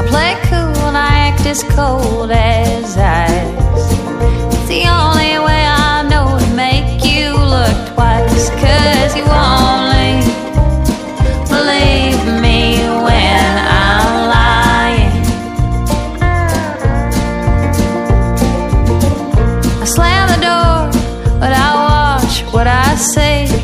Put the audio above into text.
play cool and I act as cold as ice. It's the only way I know to make you look twice, 'cause you only believe me when I'm lying. I slam the door, but I watch what I say.